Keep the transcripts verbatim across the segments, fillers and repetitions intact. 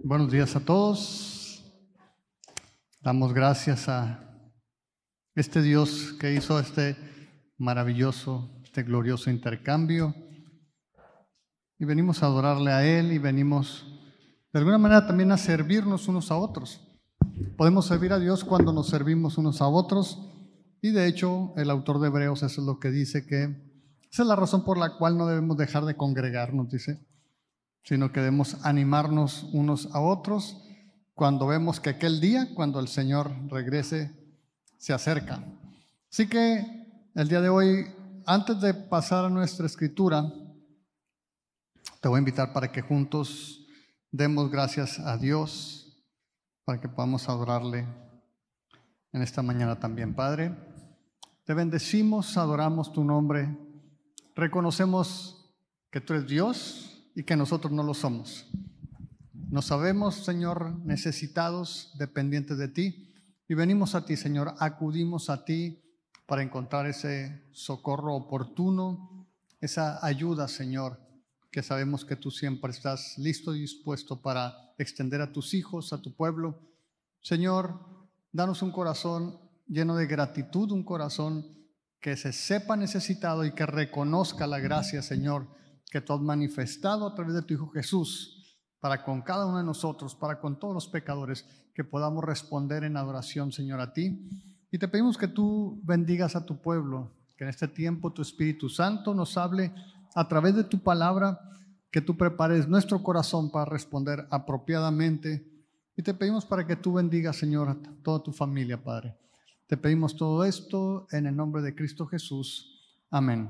Buenos días a todos. Damos gracias a este Dios que hizo este maravilloso, este glorioso intercambio. Y venimos a adorarle a Él y venimos de alguna manera también a servirnos unos a otros. Podemos servir a Dios cuando nos servimos unos a otros. Y de hecho, el autor de Hebreos eso es lo que dice, que esa es la razón por la cual no debemos dejar de congregarnos, dice, sino que debemos animarnos unos a otros cuando vemos que aquel día, cuando el Señor regrese, se acerca. Así que el día de hoy, antes de pasar a nuestra escritura, te voy a invitar para que juntos demos gracias a Dios, para que podamos adorarle en esta mañana también. Padre, te bendecimos, adoramos tu nombre, reconocemos que tú eres Dios y que nosotros no lo somos. Nos sabemos, Señor, necesitados, dependientes de ti, y venimos a ti, Señor, acudimos a ti para encontrar ese socorro oportuno, esa ayuda, Señor, que sabemos que tú siempre estás listo y dispuesto para extender a tus hijos, a tu pueblo. Señor, danos un corazón lleno de gratitud, un corazón que se sepa necesitado y que reconozca la gracia, Señor, que tú has manifestado a través de tu Hijo Jesús, para con cada uno de nosotros, para con todos los pecadores, que podamos responder en adoración, Señor, a ti. Y te pedimos que tú bendigas a tu pueblo, que en este tiempo tu Espíritu Santo nos hable a través de tu palabra, que tú prepares nuestro corazón para responder apropiadamente. Y te pedimos para que tú bendigas, Señor, a toda tu familia, Padre. Te pedimos todo esto en el nombre de Cristo Jesús. Amén.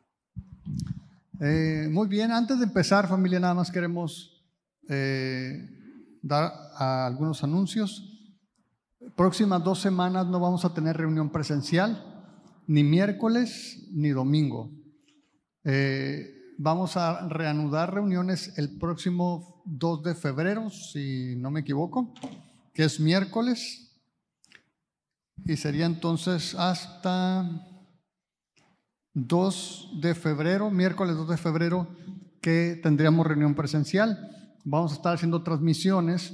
Eh, muy bien, antes de empezar, familia, nada más queremos eh, dar a algunos anuncios. Próximas dos semanas no vamos a tener reunión presencial, ni miércoles ni domingo. Eh, vamos a reanudar reuniones el próximo dos de febrero, si no me equivoco, que es miércoles, y sería entonces hasta dos de febrero, miércoles dos de febrero, que tendríamos reunión presencial. Vamos a estar haciendo transmisiones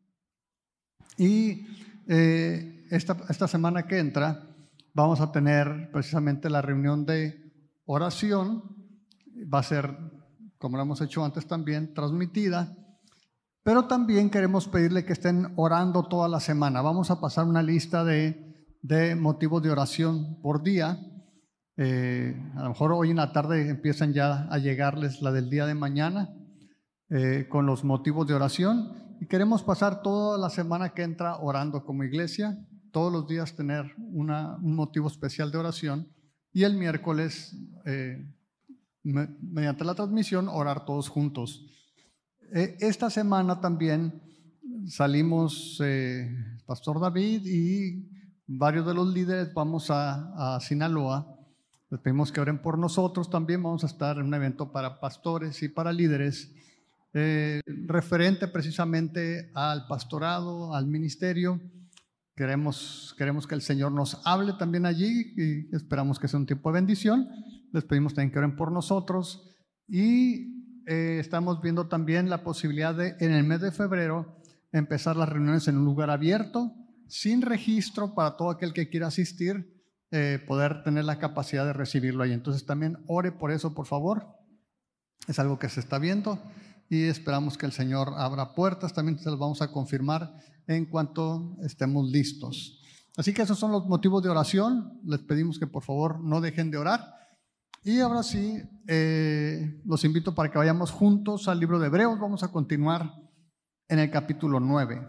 y eh, esta, esta semana que entra vamos a tener precisamente la reunión de oración. Va a ser, como lo hemos hecho antes también, transmitida, pero también queremos pedirle que estén orando toda la semana. Vamos a pasar una lista de, de motivos de oración por día. Eh, a lo mejor hoy en la tarde empiezan ya a llegarles la del día de mañana eh, con los motivos de oración, y queremos pasar toda la semana que entra orando como iglesia, todos los días tener una, un motivo especial de oración, y el miércoles eh, me, mediante la transmisión orar todos juntos. Eh, esta semana también salimos eh, Pastor David y varios de los líderes, vamos a, a Sinaloa. Les pedimos que oren por nosotros. También vamos a estar en un evento para pastores y para líderes, eh, referente precisamente al pastorado, al ministerio. Queremos, queremos que el Señor nos hable también allí y esperamos que sea un tiempo de bendición. Les pedimos también que oren por nosotros y eh, estamos viendo también la posibilidad de, en el mes de febrero, empezar las reuniones en un lugar abierto, sin registro, para todo aquel que quiera asistir. Eh, poder tener la capacidad de recibirlo ahí. Entonces también ore por eso, por favor. Es algo que se está viendo y esperamos que el Señor abra puertas. También se los vamos a confirmar en cuanto estemos listos. Así que esos son los motivos de oración. Les pedimos que por favor no dejen de orar. Y ahora sí, eh, los invito para que vayamos juntos al libro de Hebreos. Vamos a continuar en el capítulo nueve.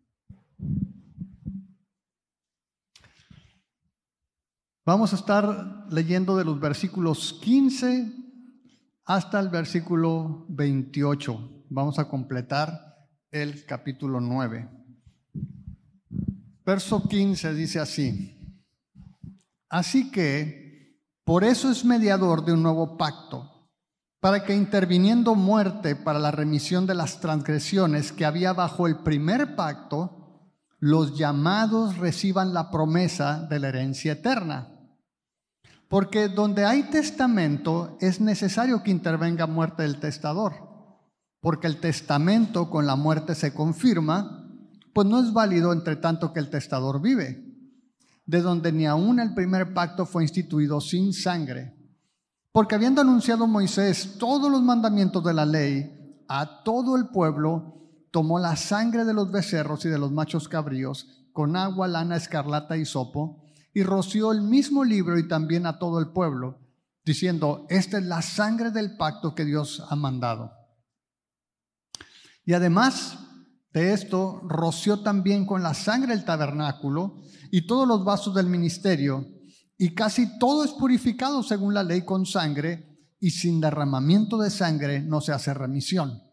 Vamos a estar leyendo de los versículos quince hasta el versículo veintiocho. Vamos a completar el capítulo nueve. Verso quince dice así: Así que, por eso es mediador de un nuevo pacto, para que interviniendo muerte para la remisión de las transgresiones que había bajo el primer pacto, los llamados reciban la promesa de la herencia eterna. Porque donde hay testamento es necesario que intervenga muerte del testador. porque el testamento con la muerte se confirma, pues no es válido entre tanto que el testador vive, de donde ni aun el primer pacto fue instituido sin sangre. Porque habiendo anunciado Moisés todos los mandamientos de la ley a todo el pueblo, tomó la sangre de los becerros y de los machos cabríos con agua, lana, escarlata y hisopo, y roció el mismo libro y también a todo el pueblo, diciendo: esta es la sangre del pacto que Dios ha mandado. Y además de esto, roció también con la sangre el tabernáculo y todos los vasos del ministerio, y casi todo es purificado según la ley con sangre, y sin derramamiento de sangre no se hace remisión.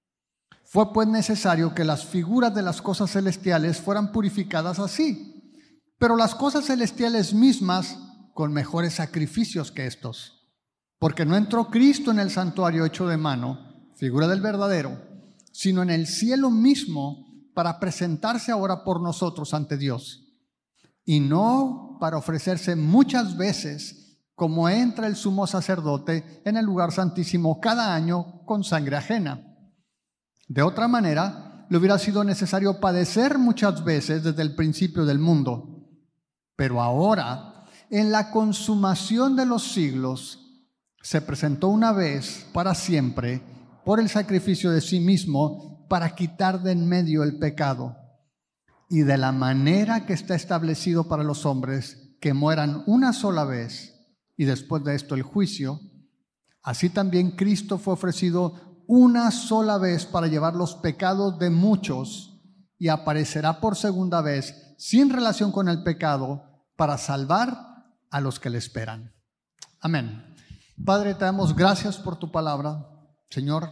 Fue pues necesario que las figuras de las cosas celestiales fueran purificadas así, pero las cosas celestiales mismas con mejores sacrificios que estos. Porque no entró Cristo en el santuario hecho de mano, figura del verdadero, sino en el cielo mismo, para presentarse ahora por nosotros ante Dios, y no para ofrecerse muchas veces, como entra el sumo sacerdote en el lugar santísimo cada año con sangre ajena. De otra manera, le hubiera sido necesario padecer muchas veces desde el principio del mundo. Pero ahora, en la consumación de los siglos, se presentó una vez para siempre por el sacrificio de sí mismo para quitar de en medio el pecado. Y de la manera que está establecido para los hombres que mueran una sola vez y después de esto el juicio, así también Cristo fue ofrecido una sola vez para llevar los pecados de muchos, y aparecerá por segunda vez sin relación con el pecado para salvar a los que le esperan. Amén. Padre, te damos gracias por tu palabra. Señor,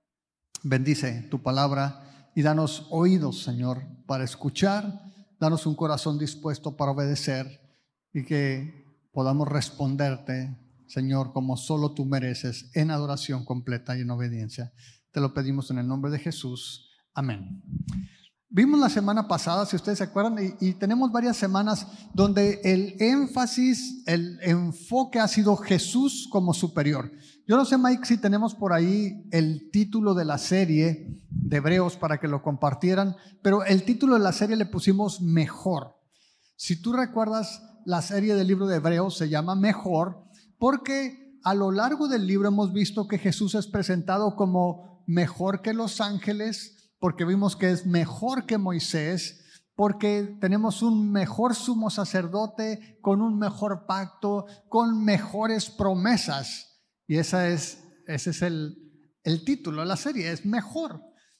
bendice tu palabra y danos oídos, Señor, para escuchar. Danos un corazón dispuesto para obedecer y que podamos responderte, Señor, como solo tú mereces, en adoración completa y en obediencia. Te lo pedimos en el nombre de Jesús. Amén. Vimos la semana pasada, si ustedes se acuerdan, y, y tenemos varias semanas donde el énfasis, el enfoque ha sido Jesús como superior. Yo no sé, Mike, si tenemos por ahí el título de la serie de Hebreos para que lo compartieran, pero el título de la serie le pusimos Mejor. Si tú recuerdas, la serie del libro de Hebreos se llama Mejor porque a lo largo del libro hemos visto que Jesús es presentado como mejor que los ángeles, porque vimos que es mejor que Moisés, porque tenemos un mejor sumo sacerdote con un mejor pacto, con mejores promesas. Y esa es, ese es el, el título de la serie, es Mejor.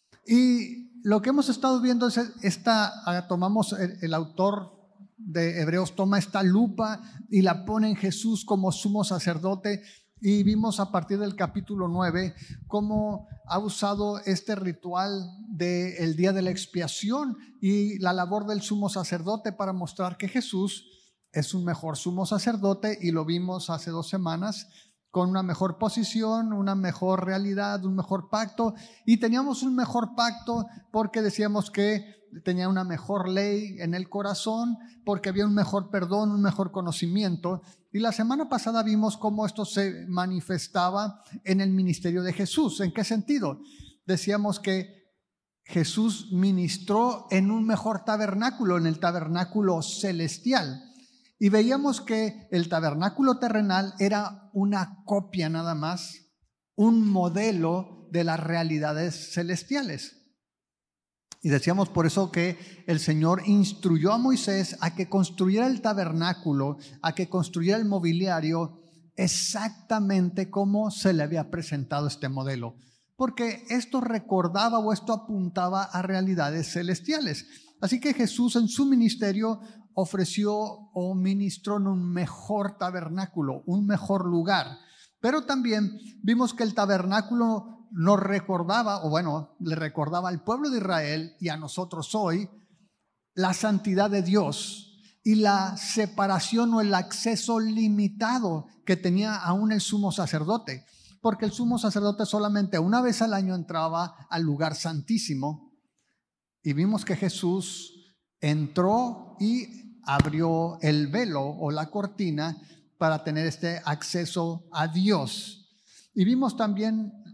Y lo que hemos estado viendo es esta, tomamos el, el autor de Hebreos toma esta lupa y la pone en Jesús como sumo sacerdote, y vimos a partir del capítulo nueve cómo ha usado este ritual del día de la expiación y la labor del sumo sacerdote para mostrar que Jesús es un mejor sumo sacerdote, y lo vimos hace dos semanas con una mejor posición, una mejor realidad, un mejor pacto. Y teníamos un mejor pacto porque decíamos que tenía una mejor ley en el corazón, porque había un mejor perdón, un mejor conocimiento. Y la semana pasada vimos cómo esto se manifestaba en el ministerio de Jesús. ¿En qué sentido? Decíamos que Jesús ministró en un mejor tabernáculo, en el tabernáculo celestial. Y veíamos que el tabernáculo terrenal era una copia nada más, un modelo de las realidades celestiales. Y decíamos por eso que el Señor instruyó a Moisés a que construyera el tabernáculo, a que construyera el mobiliario exactamente como se le había presentado este modelo, porque esto recordaba o esto apuntaba a realidades celestiales. Así que Jesús en su ministerio ofreció o ministró en un mejor tabernáculo, un mejor lugar. Pero también vimos que el tabernáculo nos recordaba, o bueno, le recordaba al pueblo de Israel y a nosotros hoy, la santidad de Dios y la separación o el acceso limitado que tenía aún el sumo sacerdote, porque el sumo sacerdote solamente una vez al año entraba al lugar santísimo, y vimos que Jesús entró y abrió el velo o la cortina para tener este acceso a Dios. Y vimos también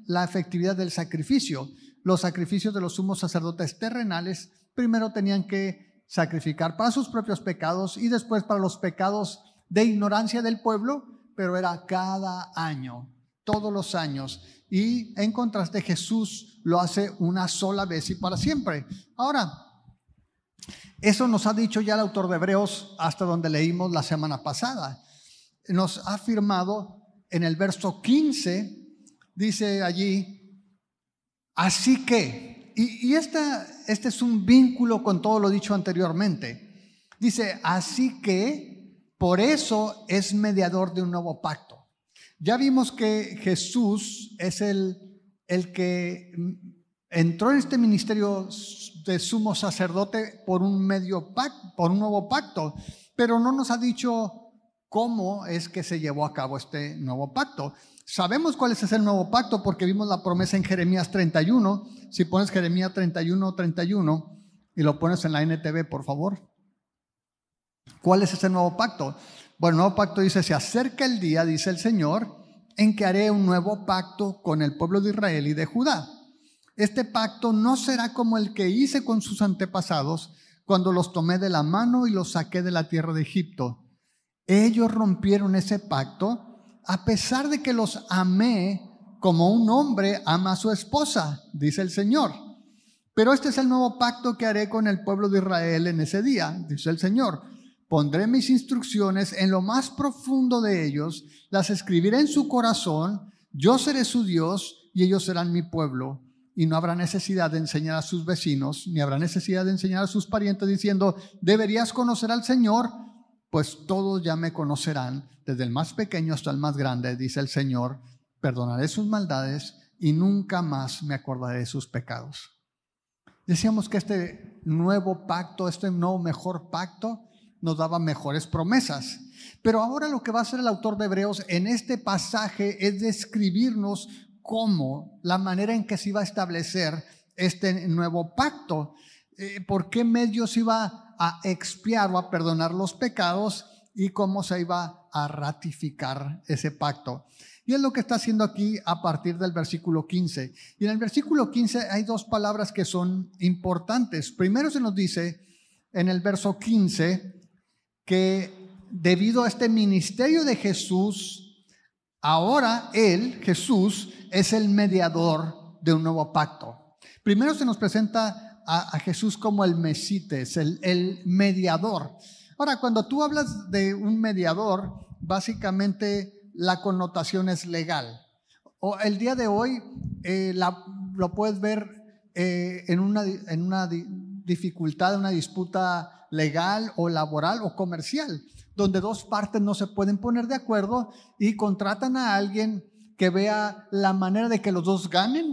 la efectividad del sacrificio. Los sacrificios de los sumos sacerdotes terrenales primero tenían que sacrificar para sus propios pecados y después para los pecados de ignorancia del pueblo, pero era cada año, todos los años. Y en contraste, Jesús lo hace una sola vez y para siempre. Ahora, eso nos ha dicho ya el autor de Hebreos hasta donde leímos la semana pasada. Nos ha afirmado en el verso quince, dice allí, así que, y, y esta, este es un vínculo con todo lo dicho anteriormente. Dice, así que por eso es mediador de un nuevo pacto. Ya vimos que Jesús es el, el que entró en este ministerio de sumo sacerdote por un medio pacto, por un nuevo pacto, pero no nos ha dicho cómo es que se llevó a cabo este nuevo pacto. Sabemos cuál es ese nuevo pacto porque vimos la promesa en Jeremías treinta y uno. Si pones Jeremías treinta y uno, treinta y uno y lo pones en la N T V, por favor. ¿Cuál es ese nuevo pacto? Bueno, el nuevo pacto dice, se acerca el día, dice el Señor, en que haré un nuevo pacto con el pueblo de Israel y de Judá. Este pacto no será como el que hice con sus antepasados cuando los tomé de la mano y los saqué de la tierra de Egipto. Ellos rompieron ese pacto a pesar de que los amé como un hombre ama a su esposa, dice el Señor. Pero este es el nuevo pacto que haré con el pueblo de Israel en ese día, dice el Señor. Pondré mis instrucciones en lo más profundo de ellos, las escribiré en su corazón, yo seré su Dios y ellos serán mi pueblo. Y no habrá necesidad de enseñar a sus vecinos, ni habrá necesidad de enseñar a sus parientes diciendo, deberías conocer al Señor, pues todos ya me conocerán, desde el más pequeño hasta el más grande, dice el Señor. Perdonaré sus maldades y nunca más me acordaré de sus pecados. Decíamos que este nuevo pacto, este nuevo mejor pacto, nos daba mejores promesas. Pero ahora lo que va a hacer el autor de Hebreos en este pasaje es describirnos cómo, la manera en que se iba a establecer este nuevo pacto, eh, por qué medios iba a expiar o a perdonar los pecados y cómo se iba a ratificar ese pacto. Y es lo que está haciendo aquí a partir del versículo quince. Y en el versículo quince hay dos palabras que son importantes. Primero se nos dice en el verso quince que debido a este ministerio de Jesús, ahora Él, Jesús, es el mediador de un nuevo pacto. Primero se nos presenta a, a Jesús como el Mesites, el, el mediador. Ahora, cuando tú hablas de un mediador, básicamente la connotación es legal. O el día de hoy eh, la, lo puedes ver eh, en una, en una di, dificultad, una disputa legal o laboral o comercial, donde dos partes no se pueden poner de acuerdo y contratan a alguien que vea la manera de que los dos ganen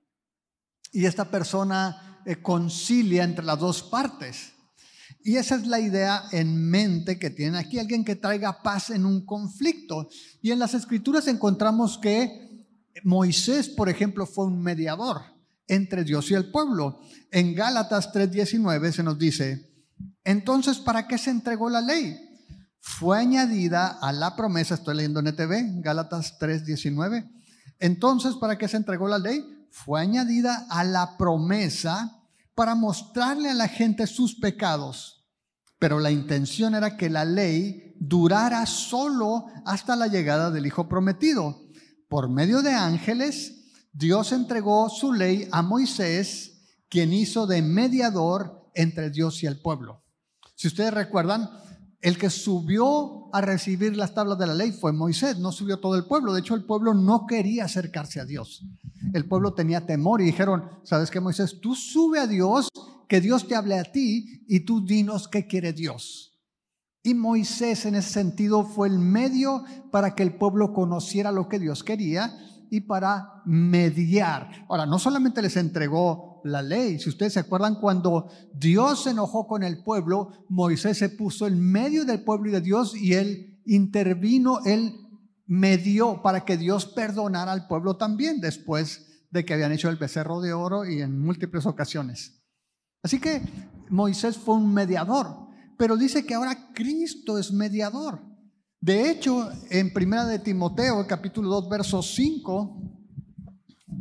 y esta persona eh, concilia entre las dos partes. Y esa es la idea en mente que tiene aquí, alguien que traiga paz en un conflicto. Y en las Escrituras encontramos que Moisés, por ejemplo, fue un mediador entre Dios y el pueblo. En Gálatas tres diecinueve se nos dice, entonces, ¿para qué se entregó la ley? Fue añadida a la promesa, estoy leyendo en N T V, Gálatas tres diecinueve. Entonces, ¿para qué se entregó la ley? Fue añadida a la promesa para mostrarle a la gente sus pecados. Pero la intención era que la ley durara solo hasta la llegada del Hijo prometido. Por medio de ángeles, Dios entregó su ley a Moisés, quien hizo de mediador entre Dios y el pueblo. Si ustedes recuerdan, el que subió a recibir las tablas de la ley fue Moisés, no subió todo el pueblo. De hecho, el pueblo no quería acercarse a Dios. El pueblo tenía temor y dijeron, ¿sabes qué, Moisés? Tú sube a Dios, que Dios te hable a ti y tú dinos qué quiere Dios. Y Moisés en ese sentido fue el medio para que el pueblo conociera lo que Dios quería y para mediar. Ahora, no solamente les entregó la ley, si ustedes se acuerdan, cuando Dios se enojó con el pueblo, Moisés se puso en medio del pueblo y de Dios y él intervino, él medió para que Dios perdonara al pueblo también después de que habían hecho el becerro de oro y en múltiples ocasiones. Así que Moisés fue un mediador, pero dice que ahora Cristo es mediador. De hecho, en primera de Timoteo, capítulo dos, verso cinco,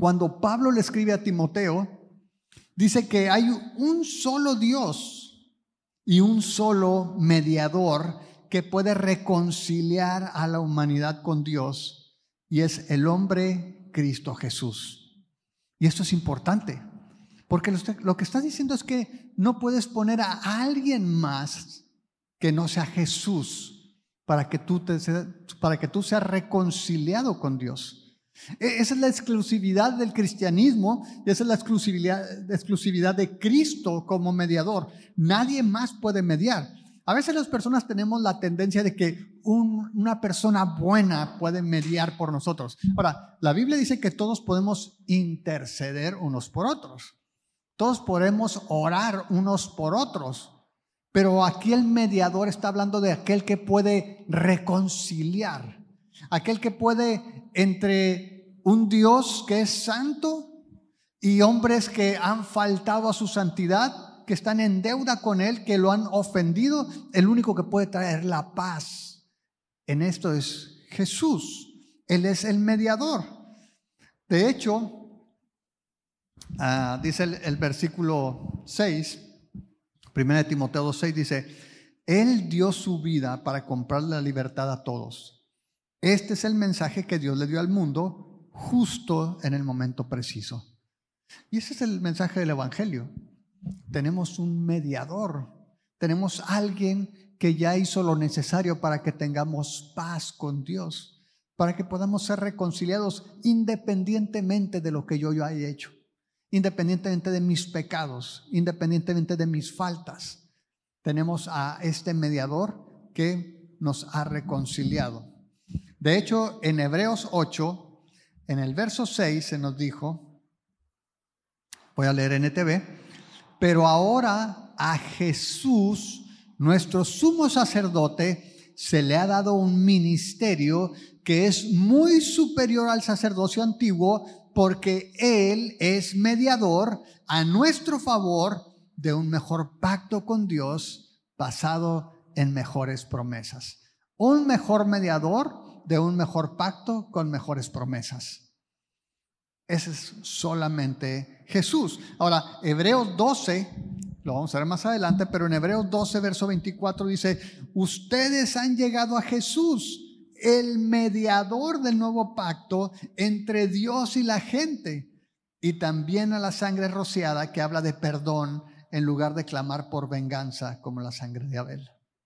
cuando Pablo le escribe a Timoteo, dice que hay un solo Dios y un solo mediador que puede reconciliar a la humanidad con Dios, y es el hombre Cristo Jesús. Y esto es importante, porque lo que está diciendo es que no puedes poner a alguien más que no sea Jesús para que tú, te, para que tú seas reconciliado con Dios. Esa es la exclusividad del cristianismo, y esa es la exclusividad, exclusividad de Cristo como mediador. Nadie más puede mediar. A veces las personas tenemos la tendencia de que un, una persona buena puede mediar por nosotros. Ahora, la Biblia dice que todos podemos interceder unos por otros. Todos podemos orar unos por otros. Pero aquí el mediador está hablando de aquel que puede reconciliar. Aquel que puede entre un Dios que es santo y hombres que han faltado a su santidad, que están en deuda con Él, que lo han ofendido. El único que puede traer la paz en esto es Jesús. Él es el mediador. De hecho, uh, dice el, el versículo seis, primera de Timoteo dos seis, dice: Él dio su vida para comprar la libertad a todos. Este es el mensaje que Dios le dio al mundo justo en el momento preciso. Y ese es el mensaje del Evangelio. Tenemos un mediador, tenemos alguien que ya hizo lo necesario para que tengamos paz con Dios, para que podamos ser reconciliados independientemente de lo que yo, yo haya hecho, independientemente de mis pecados, independientemente de mis faltas. Tenemos a este mediador que nos ha reconciliado. De hecho, en Hebreos ocho, en el verso seis se nos dijo, voy a leer N T V, pero ahora a Jesús, nuestro sumo sacerdote, se le ha dado un ministerio que es muy superior al sacerdocio antiguo, porque Él es mediador a nuestro favor de un mejor pacto con Dios basado en mejores promesas. Un mejor mediador de un mejor pacto con mejores promesas. Ese es solamente Jesús. Ahora, Hebreos doce, lo vamos a ver más adelante, pero en Hebreos doce, verso veinticuatro dice: ustedes han llegado a Jesús, el mediador del nuevo pacto entre Dios y la gente, y también a la sangre rociada que habla de perdón en lugar de clamar por venganza como la sangre de Abel.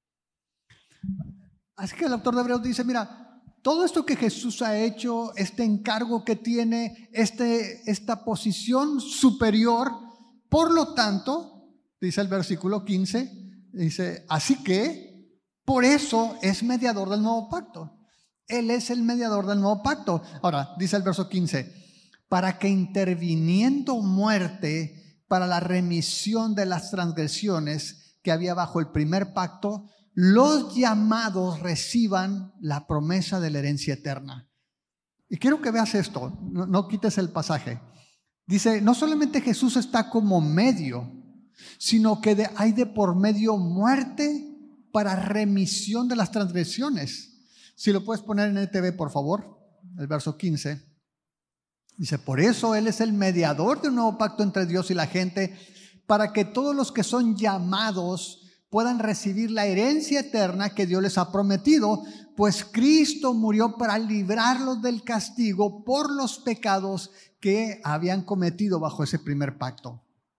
Así que el autor de Hebreos dice: mira, todo esto que Jesús ha hecho, este encargo que tiene, este, esta posición superior, por lo tanto, dice el versículo quince, dice, así que por eso es mediador del nuevo pacto. Él es el mediador del nuevo pacto. Ahora, dice el verso quince, para que interviniendo muerte para la remisión de las transgresiones que había bajo el primer pacto, los llamados reciban la promesa de la herencia eterna. Y quiero que veas esto, no, no quites el pasaje. Dice, no solamente Jesús está como medio, sino que de, hay de por medio muerte para remisión de las transgresiones. Si lo puedes poner en N T V, por favor, el verso quince. Dice, por eso Él es el mediador de un nuevo pacto entre Dios y la gente, para que todos los que son llamados puedan recibir la herencia eterna que Dios les ha prometido, pues Cristo murió para librarlos del castigo por los pecados que habían cometido bajo ese primer pacto.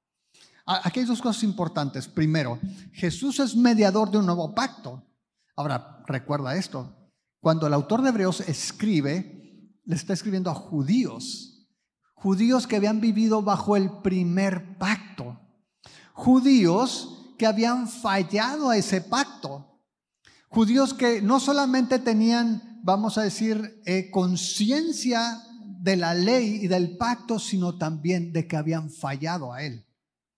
Aquí hay dos cosas importantes. Primero, Jesús es mediador de un nuevo pacto. Ahora, recuerda esto. Cuando el autor de Hebreos escribe, le está escribiendo a judíos. Judíos que habían vivido bajo el primer pacto. Judíos que habían fallado a ese pacto. Judíos que no solamente tenían, vamos a decir, eh, conciencia de la ley y del pacto, sino también de que habían fallado a él.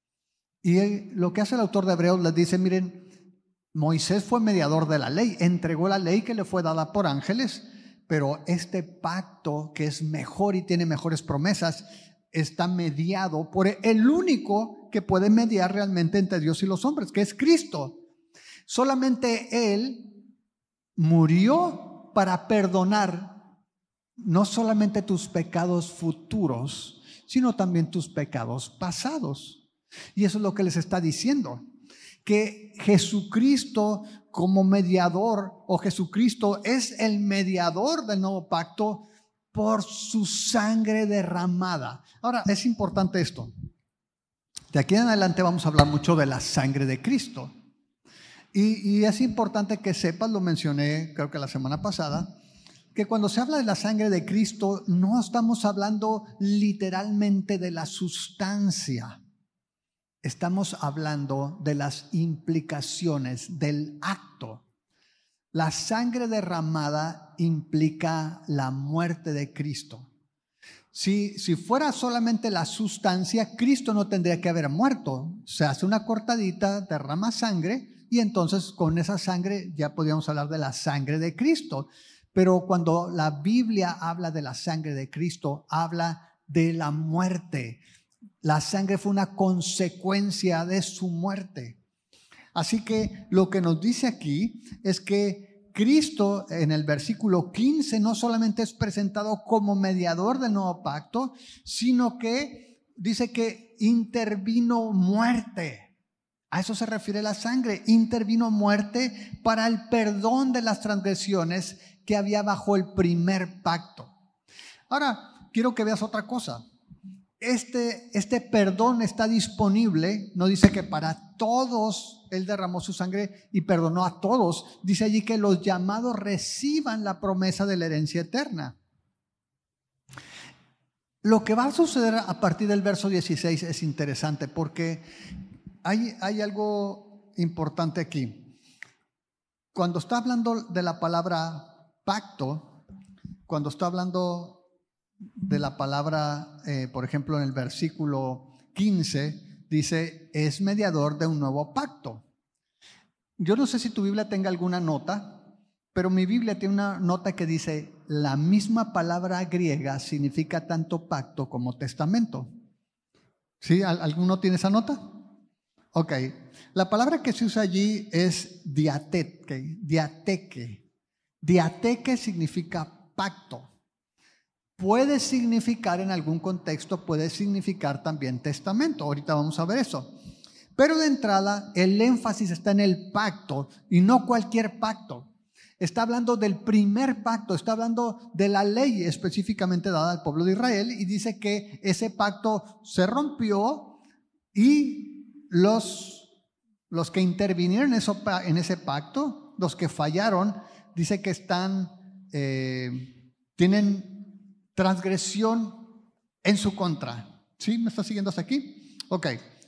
Y él, lo que hace el autor de Hebreos les dice, miren, Moisés fue mediador de la ley, entregó la ley que le fue dada por ángeles, pero este pacto que es mejor y tiene mejores promesas, está mediado por el único que puede mediar realmente entre Dios y los hombres, que es Cristo. Solamente Él murió para perdonar no solamente tus pecados futuros, sino también tus pecados pasados. Y eso es lo que les está diciendo, que Jesucristo como mediador, o Jesucristo es el mediador del nuevo pacto por su sangre derramada. Ahora, es importante esto. De aquí en adelante vamos a hablar mucho de la sangre de Cristo. Y, y es importante que sepas, lo mencioné creo que la semana pasada, que cuando se habla de la sangre de Cristo no estamos hablando literalmente de la sustancia. Estamos hablando de las implicaciones del acto. La sangre derramada implica la muerte de Cristo. Si, si fuera solamente la sustancia, Cristo no tendría que haber muerto. Se hace una cortadita, derrama sangre y entonces con esa sangre ya podríamos hablar de la sangre de Cristo. Pero cuando la Biblia habla de la sangre de Cristo, habla de la muerte. La sangre fue una consecuencia de su muerte. Así que lo que nos dice aquí es que Cristo en el versículo quince no solamente es presentado como mediador del nuevo pacto, sino que dice que intervino muerte. A eso se refiere la sangre. Intervino muerte para el perdón de las transgresiones que había bajo el primer pacto. Ahora, quiero que veas otra cosa. Este, este perdón está disponible, no dice que para todos Él derramó su sangre y perdonó a todos. Dice allí que los llamados reciban la promesa de la herencia eterna. Lo que va a suceder a partir del verso dieciséis es interesante porque hay, hay algo importante aquí. Cuando está hablando de la palabra pacto, cuando está hablando de la palabra, eh, por ejemplo, en el versículo quince, dice, es mediador de un nuevo pacto. Yo no sé si tu Biblia tenga alguna nota, pero mi Biblia tiene una nota que dice, la misma palabra griega significa tanto pacto como testamento. ¿Sí? ¿Alguno tiene esa nota? Ok. La palabra que se usa allí es diateque. Diateque. Diateque significa pacto. Puede significar en algún contexto, puede significar también testamento. Ahorita vamos a ver eso. Pero de entrada, el énfasis está en el pacto y no cualquier pacto. Está hablando del primer pacto, está hablando de la ley específicamente dada al pueblo de Israel y dice que ese pacto se rompió y los, los que intervinieron en, eso, en ese pacto, los que fallaron, dice que están, eh, tienen transgresión en su contra. ¿Sí? ¿Me está siguiendo hasta aquí? Ok.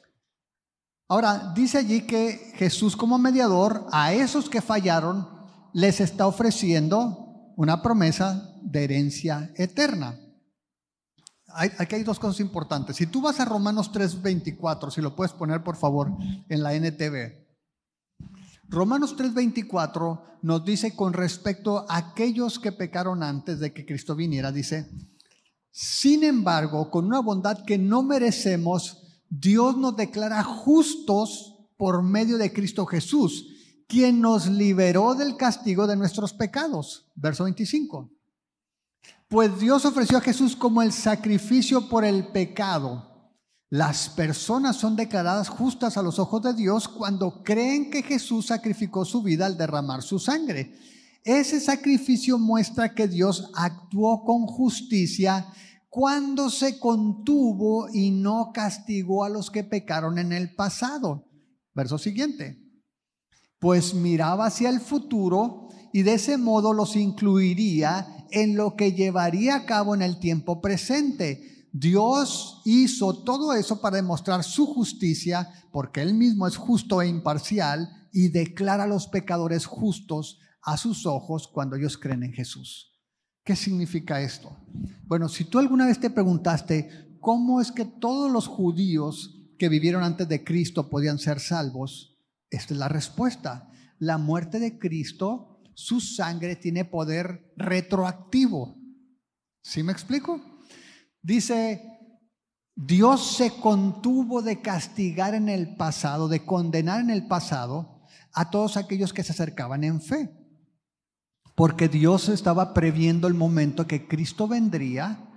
Ahora, dice allí que Jesús como mediador a esos que fallaron les está ofreciendo una promesa de herencia eterna. Hay, aquí hay dos cosas importantes. Si tú vas a Romanos tres veinticuatro, si lo puedes poner por favor en la N T V. Romanos tres veinticuatro nos dice con respecto a aquellos que pecaron antes de que Cristo viniera, dice, sin embargo, con una bondad que no merecemos, Dios nos declara justos por medio de Cristo Jesús, quien nos liberó del castigo de nuestros pecados. Verso veinticinco. Pues Dios ofreció a Jesús como el sacrificio por el pecado. Las personas son declaradas justas a los ojos de Dios cuando creen que Jesús sacrificó su vida al derramar su sangre. Ese sacrificio muestra que Dios actuó con justicia cuando se contuvo y no castigó a los que pecaron en el pasado. Verso siguiente. Pues miraba hacia el futuro y de ese modo los incluiría en lo que llevaría a cabo en el tiempo presente. Dios hizo todo eso para demostrar su justicia, porque Él mismo es justo e imparcial y declara a los pecadores justos a sus ojos cuando ellos creen en Jesús. ¿Qué significa esto? Bueno, si tú alguna vez te preguntaste cómo es que todos los judíos que vivieron antes de Cristo podían ser salvos, esta es la respuesta. La muerte de Cristo, su sangre tiene poder retroactivo. ¿Sí me explico? Dice, Dios se contuvo de castigar en el pasado, de condenar en el pasado a todos aquellos que se acercaban en fe. Porque Dios estaba previendo el momento que Cristo vendría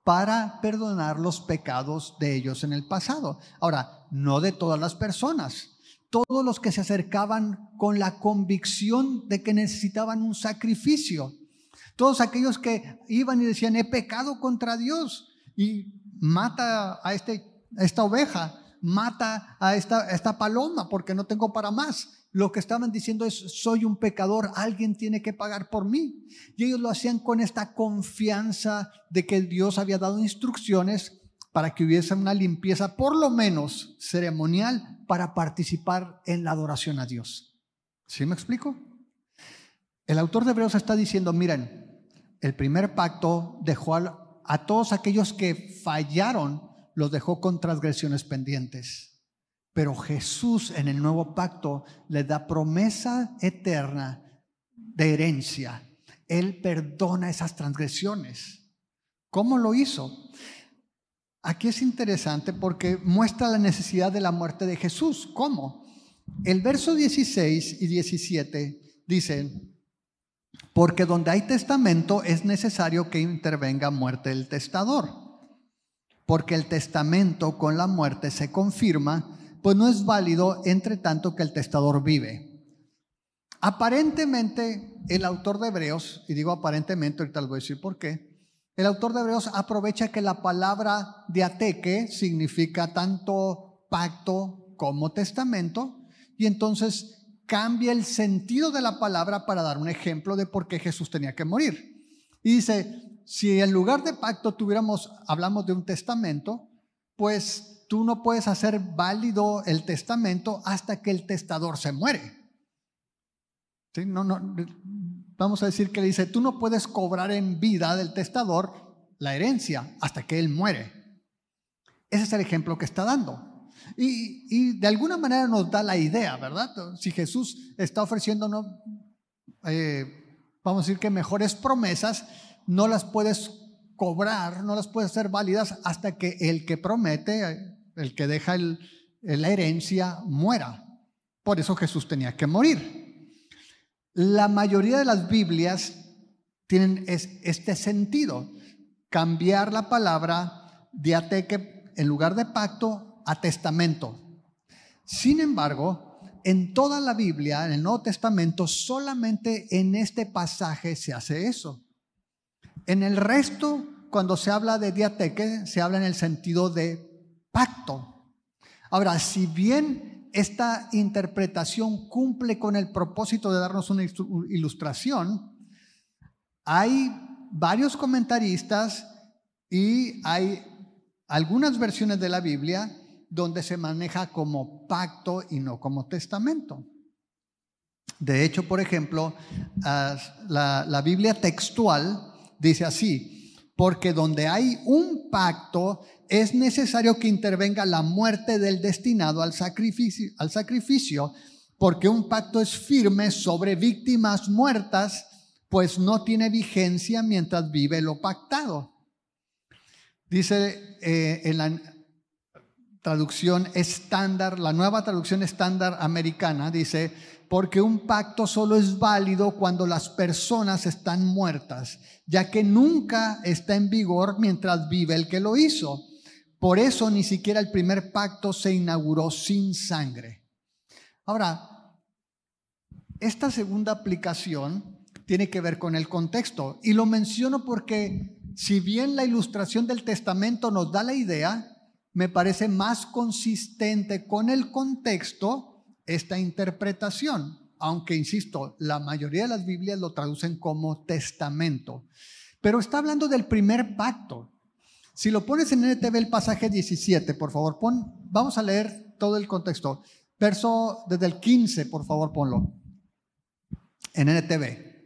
para perdonar los pecados de ellos en el pasado. Ahora, no de todas las personas. Todos los que se acercaban con la convicción de que necesitaban un sacrificio. Todos aquellos que iban y decían, he pecado contra Dios y mata a, este, a esta oveja, mata a esta, a esta paloma porque no tengo para más. Lo que estaban diciendo es, soy un pecador, alguien tiene que pagar por mí. Y ellos lo hacían con esta confianza de que Dios había dado instrucciones para que hubiese una limpieza, por lo menos ceremonial, para participar en la adoración a Dios. ¿Sí me explico? El autor de Hebreos está diciendo, miren, el primer pacto dejó a, a todos aquellos que fallaron, los dejó con transgresiones pendientes. Pero Jesús en el nuevo pacto le da promesa eterna de herencia. Él perdona esas transgresiones. ¿Cómo lo hizo? Aquí es interesante porque muestra la necesidad de la muerte de Jesús. ¿Cómo? El verso dieciséis y diecisiete dicen, porque donde hay testamento es necesario que intervenga muerte del testador, porque el testamento con la muerte se confirma, pues no es válido entre tanto que el testador vive. Aparentemente el autor de Hebreos, y digo aparentemente, ahorita les voy a decir por qué, el autor de Hebreos aprovecha que la palabra diateque significa tanto pacto como testamento, y entonces cambia el sentido de la palabra para dar un ejemplo de por qué Jesús tenía que morir. Y dice, si en lugar de pacto tuviéramos, hablamos de un testamento, pues tú no puedes hacer válido el testamento hasta que el testador se muere. ¿Sí? No, no, vamos a decir que le dice, tú no puedes cobrar en vida del testador la herencia hasta que él muere. Ese es el ejemplo que está dando. Y, y de alguna manera nos da la idea, ¿verdad? Si Jesús está ofreciéndonos, eh, vamos a decir que mejores promesas, no las puedes cobrar, no las puedes hacer válidas hasta que el que promete, el que deja el, la herencia, muera. Por eso Jesús tenía que morir. La mayoría de las Biblias tienen este sentido, cambiar la palabra diateque en lugar de pacto a testamento. Sin embargo, en toda la Biblia, en el Nuevo Testamento, solamente en este pasaje se hace eso. En el resto, cuando se habla de diateque, se habla en el sentido de pacto. Ahora, si bien esta interpretación cumple con el propósito de darnos una ilustración, hay varios comentaristas y hay algunas versiones de la Biblia donde se maneja como pacto y no como testamento. De hecho, por ejemplo, la, la Biblia textual dice así, porque donde hay un pacto es necesario que intervenga la muerte del destinado al sacrificio, al sacrificio, porque un pacto es firme sobre víctimas muertas, pues no tiene vigencia mientras vive lo pactado. Dice eh, en la traducción estándar, la nueva traducción estándar americana, dice, porque un pacto solo es válido cuando las personas están muertas, ya que nunca está en vigor mientras vive el que lo hizo. Por eso ni siquiera el primer pacto se inauguró sin sangre. Ahora, esta segunda aplicación tiene que ver con el contexto, y lo menciono porque si bien la ilustración del testamento nos da la idea, me parece más consistente con el contexto esta interpretación, aunque insisto, la mayoría de las Biblias lo traducen como testamento, pero está hablando del primer pacto. Si lo pones en N T V el pasaje diecisiete, por favor, pon, vamos a leer todo el contexto. Verso desde el quince, por favor, ponlo en N T V.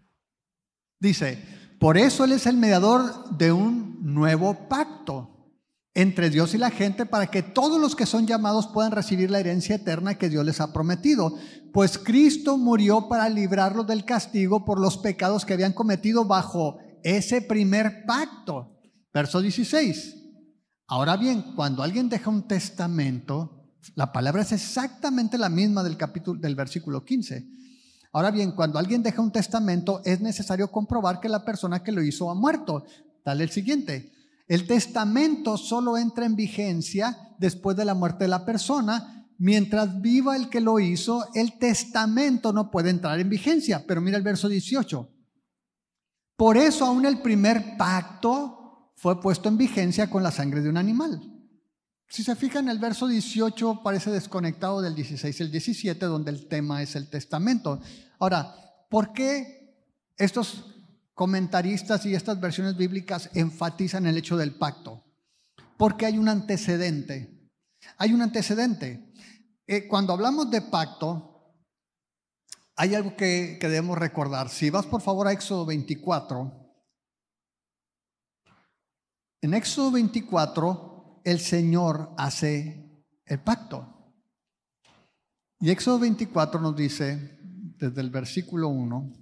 Dice, por eso Él es el mediador de un nuevo pacto entre Dios y la gente, para que todos los que son llamados puedan recibir la herencia eterna que Dios les ha prometido. Pues Cristo murió para librarlos del castigo por los pecados que habían cometido bajo ese primer pacto. Verso dieciséis. Ahora bien, cuando alguien deja un testamento, la palabra es exactamente la misma del capítulo, del versículo quince. Ahora bien, cuando alguien deja un testamento, es necesario comprobar que la persona que lo hizo ha muerto. Dale el siguiente. El testamento solo entra en vigencia después de la muerte de la persona. Mientras viva el que lo hizo, el testamento no puede entrar en vigencia. Pero mira el verso dieciocho. Por eso aún el primer pacto fue puesto en vigencia con la sangre de un animal. Si se fijan, el verso dieciocho parece desconectado del dieciséis y el diecisiete, donde el tema es el testamento. Ahora, ¿por qué estos comentaristas y estas versiones bíblicas enfatizan el hecho del pacto? Porque hay un antecedente. Hay un antecedente. Eh, cuando hablamos de pacto, hay algo que, que debemos recordar. Si vas por favor a Éxodo veinticuatro. En Éxodo veinticuatro el Señor hace el pacto. Y Éxodo veinticuatro nos dice, desde el versículo uno,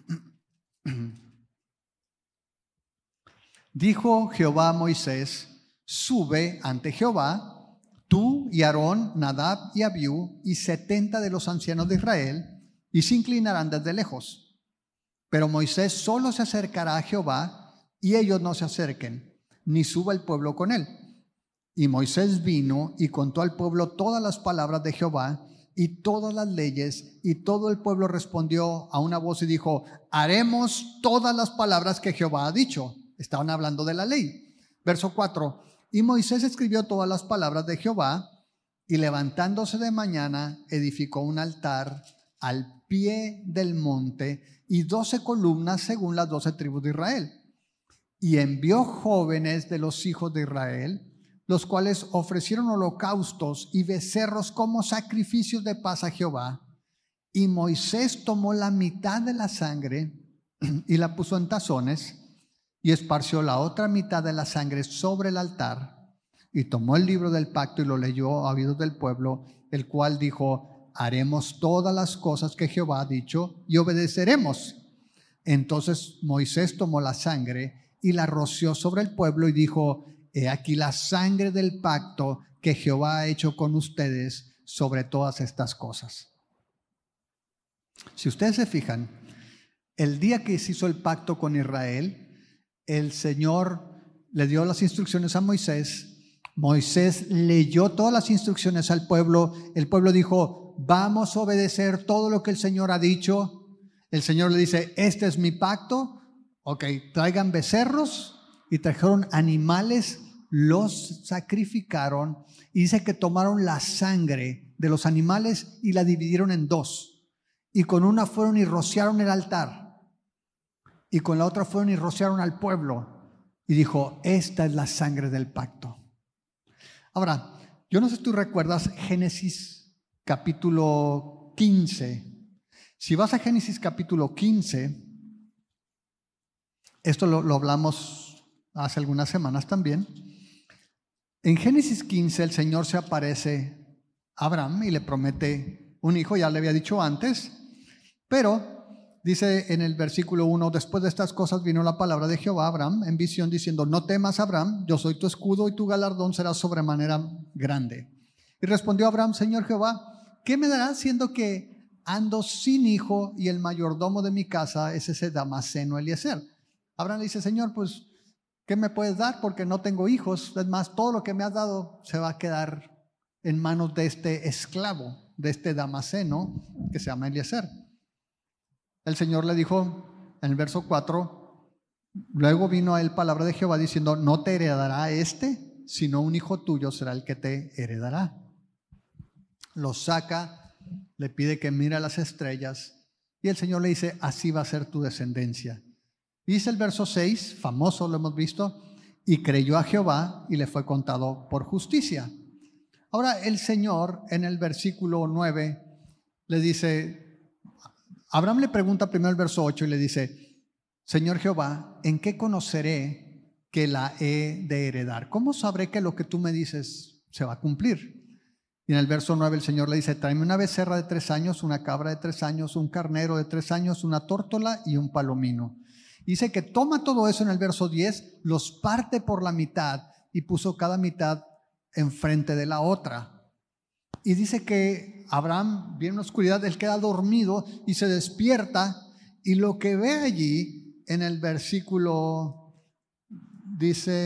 dijo Jehová a Moisés, sube ante Jehová, tú y Aarón, Nadab y Abiú, y setenta de los ancianos de Israel, y se inclinarán desde lejos. Pero Moisés solo se acercará a Jehová, y ellos no se acerquen, ni suba el pueblo con él. Y Moisés vino y contó al pueblo todas las palabras de Jehová y todas las leyes, y todo el pueblo respondió a una voz y dijo, haremos todas las palabras que Jehová ha dicho. Estaban hablando de la ley. Verso cuatro, y Moisés escribió todas las palabras de Jehová, y levantándose de mañana edificó un altar al pie del monte y doce columnas según las doce tribus de Israel. Y envió jóvenes de los hijos de Israel, los cuales ofrecieron holocaustos y becerros como sacrificios de paz a Jehová. Y Moisés tomó la mitad de la sangre y la puso en tazones, y esparció la otra mitad de la sangre sobre el altar, y tomó el libro del pacto y lo leyó a oídos del pueblo, el cual dijo, haremos todas las cosas que Jehová ha dicho y obedeceremos. Entonces Moisés tomó la sangre y la roció sobre el pueblo y dijo, he aquí la sangre del pacto que Jehová ha hecho con ustedes sobre todas estas cosas. Si ustedes se fijan, el día que se hizo el pacto con Israel, el Señor le dio las instrucciones a Moisés. Moisés leyó todas las instrucciones al pueblo. El pueblo dijo, vamos a obedecer todo lo que el Señor ha dicho. El Señor le dice, este es mi pacto. Ok, traigan becerros, y trajeron animales, los sacrificaron, y dice que tomaron la sangre de los animales y la dividieron en dos, y con una fueron y rociaron el altar, y con la otra fueron y rociaron al pueblo, y dijo, esta es la sangre del pacto. Ahora, yo no sé si tú recuerdas Génesis capítulo quince. Si vas a Génesis capítulo quince, esto lo, lo hablamos hace algunas semanas también. En Génesis quince el Señor se aparece a Abraham y le promete un hijo, ya le había dicho antes, pero dice en el versículo uno, después de estas cosas vino la palabra de Jehová a Abraham en visión diciendo, no temas Abraham, yo soy tu escudo y tu galardón será sobremanera grande. Y respondió Abraham, Señor Jehová, ¿qué me darás siendo que ando sin hijo y el mayordomo de mi casa es ese Damaseno Eliezer? Abraham le dice, Señor, pues, ¿qué me puedes dar? Porque no tengo hijos. Es más, todo lo que me has dado se va a quedar en manos de este esclavo, de este Damaseno que se llama Eliezer. El Señor le dijo en el verso cuatro, luego vino a él palabra de Jehová diciendo, no te heredará este, sino un hijo tuyo será el que te heredará. Lo saca, le pide que mire a las estrellas y el Señor le dice, así va a ser tu descendencia. Dice el verso seis, famoso, lo hemos visto, y creyó a Jehová y le fue contado por justicia. Ahora el Señor en el versículo nueve le dice, Abraham le pregunta primero el verso ocho y le dice, Señor Jehová, ¿en qué conoceré que la he de heredar? ¿Cómo sabré que lo que tú me dices se va a cumplir? Y en el verso nueve el Señor le dice, tráeme una becerra de tres años, una cabra de tres años, un carnero de tres años, una tórtola y un palomino. Dice que toma todo eso en el verso diez, los parte por la mitad y puso cada mitad enfrente de la otra. Y dice que Abraham viene en la oscuridad, él queda dormido y se despierta y lo que ve allí en el versículo, dice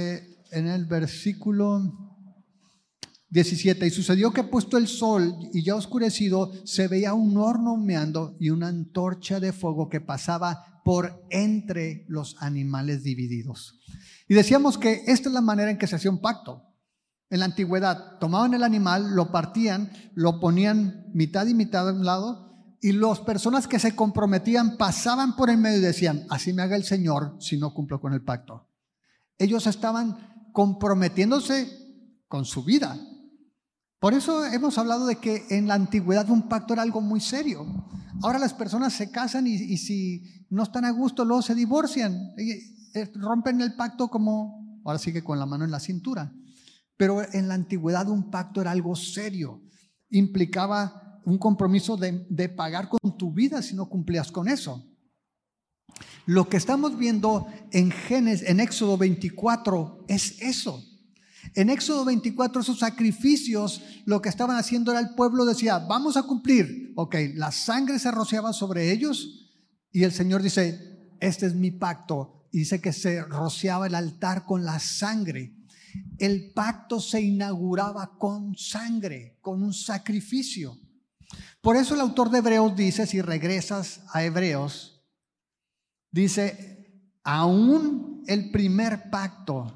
en el versículo diecisiete, y sucedió que puesto el sol y ya oscurecido, se veía un horno humeando y una antorcha de fuego que pasaba por entre los animales divididos. Y decíamos que esta es la manera en que se hacía un pacto. En la antigüedad, tomaban el animal, lo partían, lo ponían mitad y mitad de un lado, y las personas que se comprometían pasaban por el medio y decían: así me haga el Señor si no cumplo con el pacto. Ellos estaban comprometiéndose con su vida. Por eso hemos hablado de que en la antigüedad un pacto era algo muy serio. Ahora las personas se casan y, y si no están a gusto, luego se divorcian, y, y rompen el pacto como, ahora sí que con la mano en la cintura. Pero en la antigüedad un pacto era algo serio, implicaba un compromiso de, de pagar con tu vida si no cumplías con eso. Lo que estamos viendo en Génesis, en Éxodo veinticuatro, es eso. En Éxodo veinticuatro, esos sacrificios, lo que estaban haciendo era el pueblo decía: vamos a cumplir. Ok, la sangre se rociaba sobre ellos y el Señor dice: este es mi pacto. Y dice que se rociaba el altar con la sangre. El pacto se inauguraba con sangre, con un sacrificio. Por eso el autor de Hebreos dice, si regresas a Hebreos, dice: aún el primer pacto.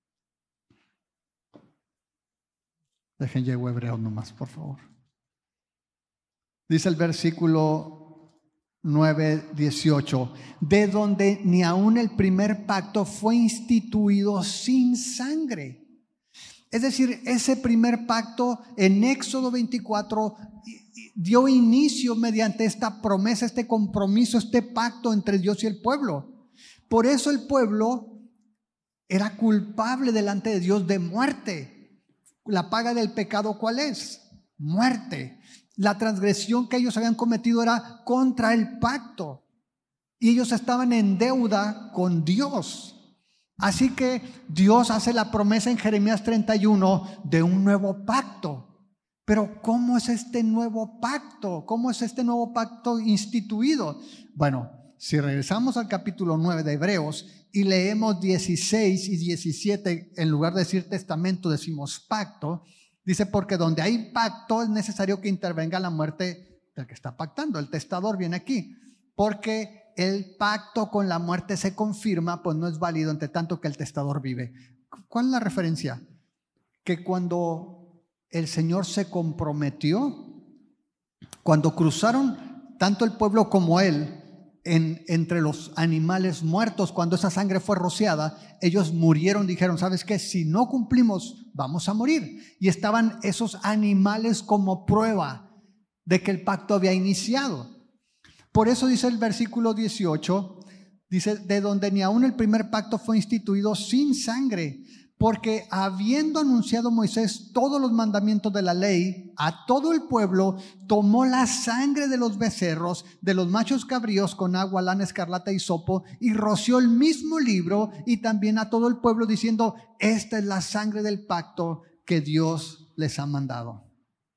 Dejen llego a Hebreos nomás, por favor. Dice el versículo nueve, dieciocho, de donde ni aún el primer pacto fue instituido sin sangre. Es decir, ese primer pacto en Éxodo veinticuatro dio inicio mediante esta promesa, este compromiso, este pacto entre Dios y el pueblo. Por eso el pueblo era culpable delante de Dios de muerte. La paga del pecado, ¿cuál es? Muerte. La transgresión que ellos habían cometido era contra el pacto y ellos estaban en deuda con Dios. Así que Dios hace la promesa en Jeremías treinta y uno de un nuevo pacto. Pero ¿cómo es este nuevo pacto? ¿Cómo es este nuevo pacto instituido? Bueno, si regresamos al capítulo nueve de Hebreos y leemos dieciséis y diecisiete, en lugar de decir testamento decimos pacto, dice: porque donde hay pacto es necesario que intervenga la muerte del que está pactando. El testador viene aquí, porque el pacto con la muerte se confirma, pues no es válido entre tanto que el testador vive. ¿Cuál es la referencia? Que cuando el Señor se comprometió, cuando cruzaron tanto el pueblo como él En, entre los animales muertos, cuando esa sangre fue rociada, ellos murieron, dijeron: ¿sabes qué? Si no cumplimos, vamos a morir. Y estaban esos animales como prueba de que el pacto había iniciado. Por eso dice el versículo dieciocho, dice: de donde ni aún el primer pacto fue instituido sin sangre, porque habiendo anunciado Moisés todos los mandamientos de la ley a todo el pueblo, tomó la sangre de los becerros, de los machos cabríos con agua, lana, escarlata y hisopo, y roció el mismo libro y también a todo el pueblo, diciendo: esta es la sangre del pacto que Dios les ha mandado.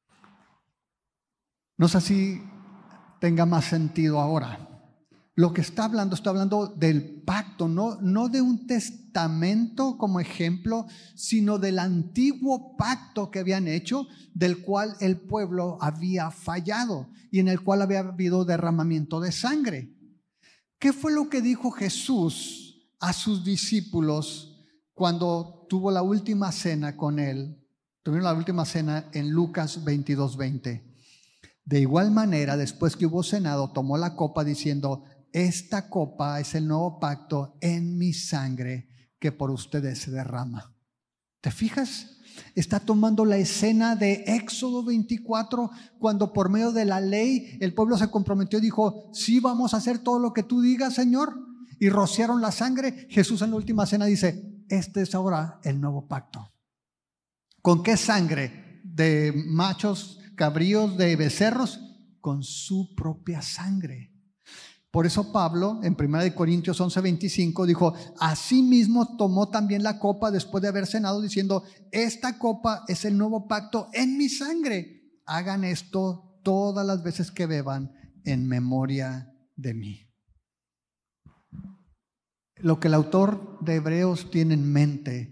No sé si tenga más sentido ahora. Lo que está hablando, está hablando del pacto, no, no de un testamento como ejemplo, sino del antiguo pacto que habían hecho, del cual el pueblo había fallado y en el cual había habido derramamiento de sangre. ¿Qué fue lo que dijo Jesús a sus discípulos cuando tuvo la última cena con él? Tuvieron la última cena en Lucas veintidós veinte. De igual manera, después que hubo cenado, tomó la copa diciendo: esta copa es el nuevo pacto en mi sangre que por ustedes se derrama. ¿Te fijas? Está tomando la escena de Éxodo veinticuatro, cuando por medio de la ley el pueblo se comprometió y dijo: sí, vamos a hacer todo lo que tú digas, Señor. Y rociaron la sangre. Jesús en la última cena dice: este es ahora el nuevo pacto. ¿Con qué sangre? ¿De machos cabríos, de becerros? Con su propia sangre. Por eso Pablo en primera de Corintios once veinticinco dijo: asimismo tomó también la copa después de haber cenado, diciendo: esta copa es el nuevo pacto en mi sangre. Hagan esto todas las veces que beban en memoria de mí. Lo que el autor de Hebreos tiene en mente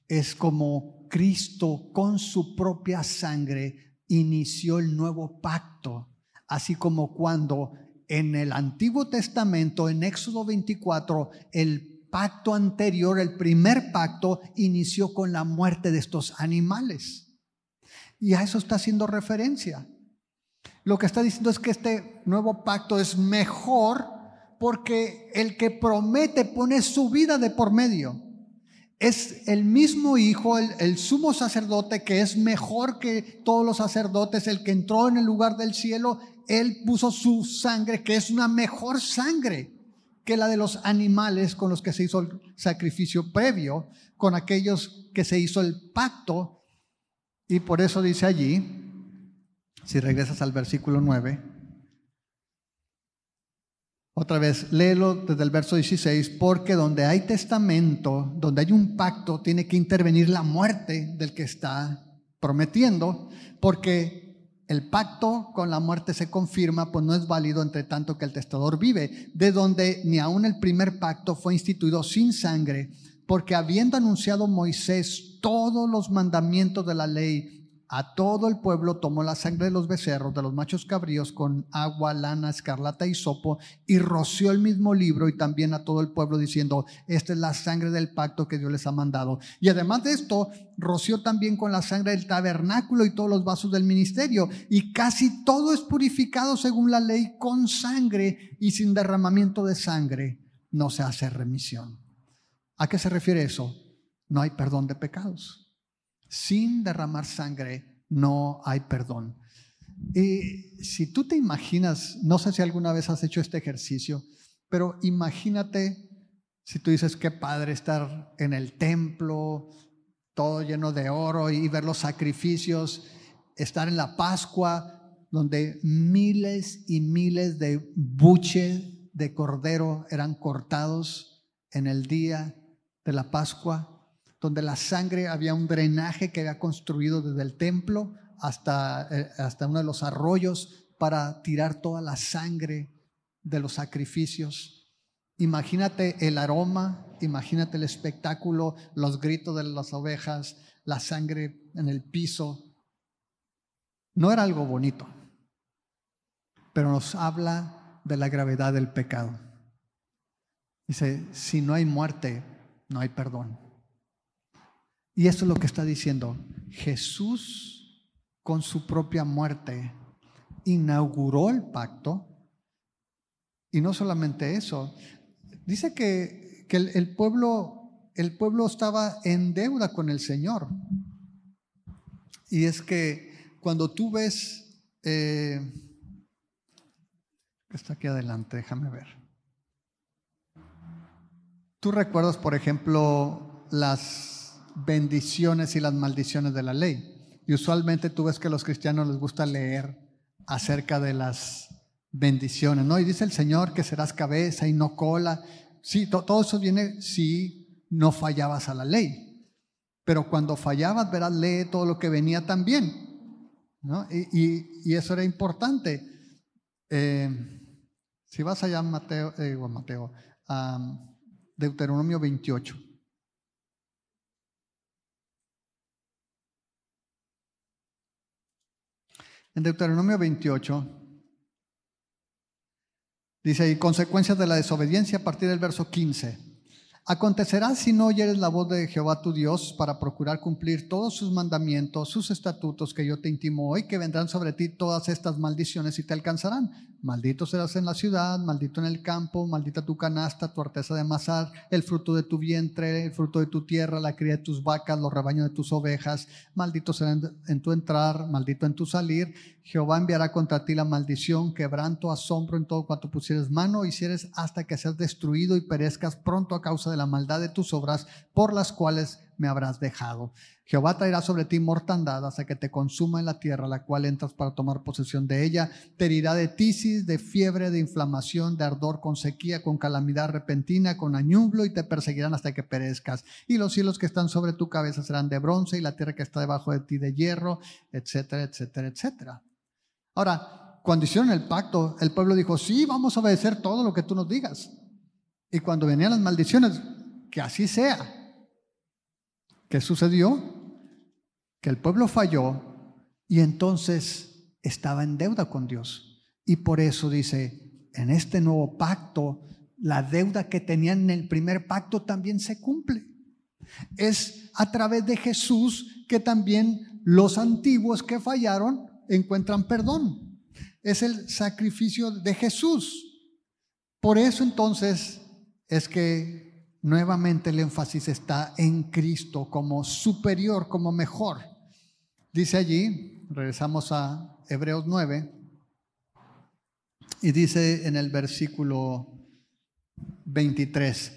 es como Cristo con su propia sangre inició el nuevo pacto, así como cuando en el Antiguo Testamento, en Éxodo veinticuatro, el pacto anterior, el primer pacto, inició con la muerte de estos animales. Y a eso está haciendo referencia. Lo que está diciendo es que este nuevo pacto es mejor porque el que promete pone su vida de por medio. Es el mismo Hijo, el, el sumo sacerdote, que es mejor que todos los sacerdotes, el que entró en el lugar del cielo. Él puso su sangre, que es una mejor sangre que la de los animales con los que se hizo el sacrificio previo, con aquellos que se hizo el pacto. Y por eso dice allí, si regresas al versículo nueve, otra vez, léelo desde el verso dieciséis, porque donde hay testamento, donde hay un pacto, tiene que intervenir la muerte del que está prometiendo, porque el pacto con la muerte se confirma, pues no es válido entre tanto que el testador vive, de donde ni aun el primer pacto fue instituido sin sangre, porque habiendo anunciado Moisés todos los mandamientos de la ley a todo el pueblo, tomó la sangre de los becerros, de los machos cabríos, con agua, lana, escarlata y hisopo, y roció el mismo libro y también a todo el pueblo, diciendo: esta es la sangre del pacto que Dios les ha mandado. Y además de esto, roció también con la sangre del tabernáculo y todos los vasos del ministerio, y casi todo es purificado según la ley con sangre, y sin derramamiento de sangre no se hace remisión. ¿A qué se refiere eso? No hay perdón de pecados. Sin derramar sangre no hay perdón. Y si tú te imaginas, no sé si alguna vez has hecho este ejercicio, pero imagínate si tú dices: qué padre estar en el templo, todo lleno de oro, y ver los sacrificios, estar en la Pascua, donde miles y miles de buches de cordero eran cortados en el día de la Pascua, donde la sangre, había un drenaje que había construido desde el templo hasta, eh, hasta uno de los arroyos para tirar toda la sangre de los sacrificios. Imagínate el aroma, imagínate el espectáculo, los gritos de las ovejas, la sangre en el piso. No era algo bonito, pero nos habla de la gravedad del pecado. Dice: si no hay muerte, no hay perdón. Y eso es lo que está diciendo. Jesús, con su propia muerte, inauguró el pacto. Y no solamente eso, dice que, que el, el, pueblo, el pueblo estaba en deuda con el Señor. Y es que cuando tú ves, eh, está aquí adelante, déjame ver. Tú recuerdas, por ejemplo, las bendiciones y las maldiciones de la ley. Y usualmente tú ves que a los cristianos les gusta leer acerca de las bendiciones, ¿no? Y dice el Señor que serás cabeza y no cola. Sí, to- todo eso viene si no fallabas a la ley. Pero cuando fallabas, verás, lee todo lo que venía también, ¿no? Y, y, y eso era importante. Eh, si vas allá a Mateo, eh, o Mateo, a Deuteronomio veintiocho. En Deuteronomio veintiocho dice: y consecuencias de la desobediencia, a partir del verso quince. Acontecerá si no oyeres la voz de Jehová tu Dios para procurar cumplir todos sus mandamientos, sus estatutos que yo te intimo hoy, que vendrán sobre ti todas estas maldiciones y te alcanzarán. Maldito serás en la ciudad, maldito en el campo, maldita tu canasta, tu arteza de amasar, el fruto de tu vientre, el fruto de tu tierra, la cría de tus vacas, los rebaños de tus ovejas. Maldito será en tu entrar, maldito en tu salir. Jehová enviará contra ti la maldición, quebranto, asombro en todo cuanto pusieres mano, hicieres, hasta que seas destruido y perezcas pronto a causa de la maldad de tus obras, por las cuales me habrás dejado. Jehová traerá sobre ti mortandad hasta que te consuma en la tierra, la cual entras para tomar posesión de ella. Te herirá de tisis, de fiebre, de inflamación, de ardor, con sequía, con calamidad repentina, con añublo, y te perseguirán hasta que perezcas. Y los cielos que están sobre tu cabeza serán de bronce, y la tierra que está debajo de ti de hierro, etcétera, etcétera, etcétera. Ahora, cuando hicieron el pacto, el pueblo dijo: sí, vamos a obedecer todo lo que tú nos digas. Y cuando venían las maldiciones, que así sea. ¿Qué sucedió? Que el pueblo falló y entonces estaba en deuda con Dios. Y por eso dice, en este nuevo pacto, la deuda que tenían en el primer pacto también se cumple. Es a través de Jesús que también los antiguos que fallaron encuentran perdón. Es el sacrificio de Jesús. Por eso entonces es que nuevamente el énfasis está en Cristo como superior, como mejor. Dice allí, regresamos a Hebreos nueve, y dice en el versículo veintitrés: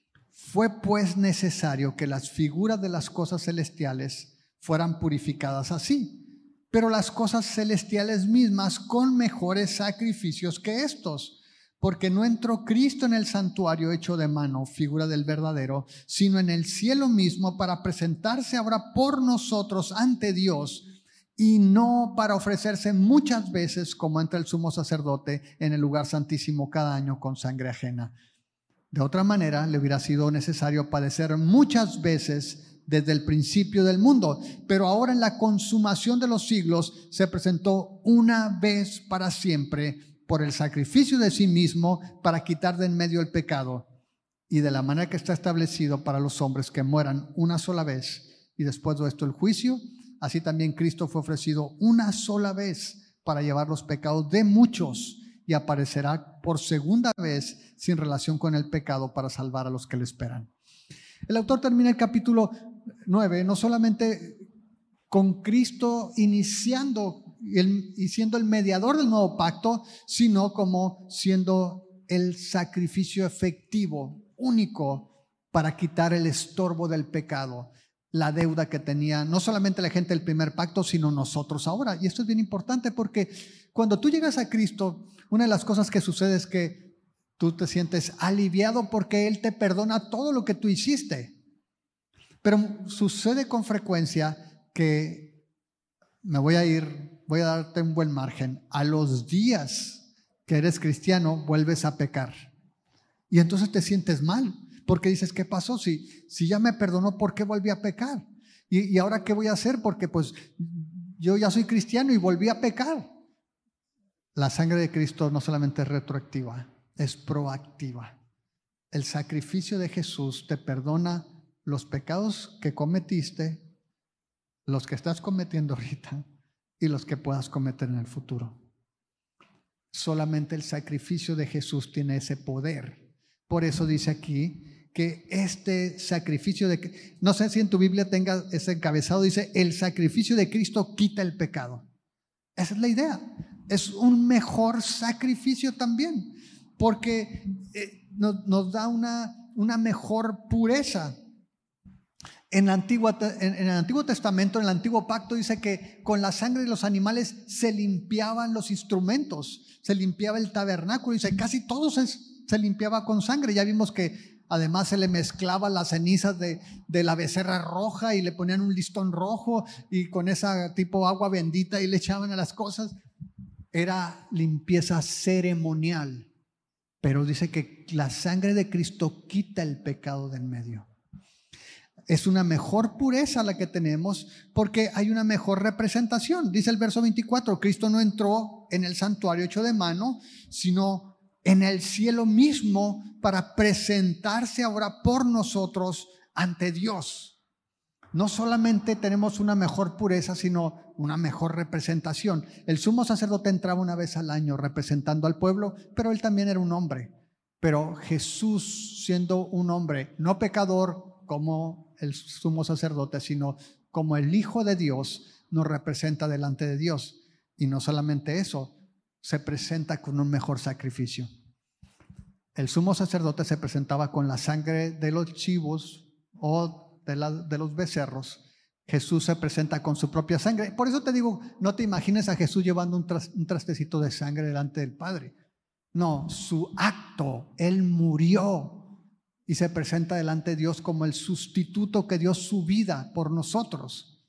fue pues necesario que las figuras de las cosas celestiales fueran purificadas así, pero las cosas celestiales mismas con mejores sacrificios que estos, porque no entró Cristo en el santuario hecho de mano, figura del verdadero, sino en el cielo mismo, para presentarse ahora por nosotros ante Dios, y no para ofrecerse muchas veces como entra el sumo sacerdote en el lugar santísimo cada año con sangre ajena. De otra manera, le hubiera sido necesario padecer muchas veces desde el principio del mundo, pero ahora en la consumación de los siglos se presentó una vez para siempre por el sacrificio de sí mismo para quitar de en medio el pecado, y de la manera que está establecido para los hombres que mueran una sola vez y después de esto el juicio, así también Cristo fue ofrecido una sola vez para llevar los pecados de muchos, y aparecerá por segunda vez sin relación con el pecado para salvar a los que le esperan. El autor termina el capítulo nueve no solamente con Cristo iniciando el, y siendo el mediador del nuevo pacto, sino como siendo el sacrificio efectivo, único, para quitar el estorbo del pecado, la deuda que tenía no solamente la gente del primer pacto, sino nosotros ahora. Y esto es bien importante porque cuando tú llegas a Cristo, una de las cosas que sucede es que tú te sientes aliviado porque Él te perdona todo lo que tú hiciste. Pero sucede con frecuencia que me voy a ir, voy a darte un buen margen. A los días que eres cristiano, vuelves a pecar. Y entonces te sientes mal, porque dices, ¿qué pasó? Si, si ya me perdonó, ¿por qué volví a pecar? Y, y ahora, ¿qué voy a hacer? Porque pues yo ya soy cristiano y volví a pecar. La sangre de Cristo no solamente es retroactiva, es proactiva. El sacrificio de Jesús te perdona los pecados que cometiste, los que estás cometiendo ahorita y los que puedas cometer en el futuro. Solamente el sacrificio de Jesús tiene ese poder. Por eso dice aquí que este sacrificio de, no sé si en tu Biblia tenga ese encabezado, dice el sacrificio de Cristo quita el pecado. Esa es la idea. Es un mejor sacrificio también, porque eh, nos, nos da una, una mejor pureza. En, la antigua, en, en el Antiguo Testamento, en el Antiguo Pacto, dice que con la sangre de los animales se limpiaban los instrumentos, se limpiaba el tabernáculo, dice casi todo se, se limpiaba con sangre. Ya vimos que además se le mezclaba las cenizas de, de la becerra roja y le ponían un listón rojo y con esa tipo agua bendita y le echaban a las cosas. Era limpieza ceremonial, pero dice que la sangre de Cristo quita el pecado del medio. Es una mejor pureza la que tenemos porque hay una mejor representación. Dice el verso veinticuatro, Cristo no entró en el santuario hecho de mano, sino en el cielo mismo para presentarse ahora por nosotros ante Dios. No solamente tenemos una mejor pureza, sino una mejor representación. El sumo sacerdote entraba una vez al año representando al pueblo, pero él también era un hombre. Pero Jesús, siendo un hombre, no pecador como el sumo sacerdote, sino como el Hijo de Dios, nos representa delante de Dios. Y no solamente eso, se presenta con un mejor sacrificio. El sumo sacerdote se presentaba con la sangre de los chivos o de, la, de los becerros. Jesús se presenta con su propia sangre. Por eso te digo, no te imagines a Jesús llevando un, tras, un trastecito de sangre delante del Padre. No, su acto, Él murió y se presenta delante de Dios como el sustituto que dio su vida por nosotros.